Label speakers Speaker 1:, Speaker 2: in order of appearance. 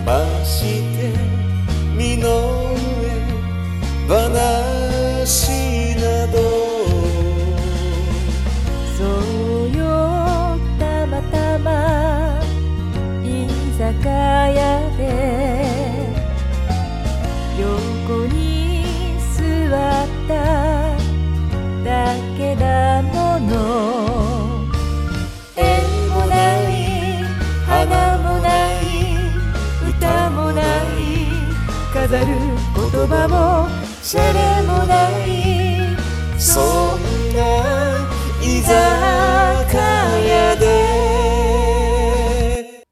Speaker 1: まして身の上話など
Speaker 2: そうよたまたま居酒屋で横に座っただけだもの縁もない花もない歌もない飾る言葉もシャレもない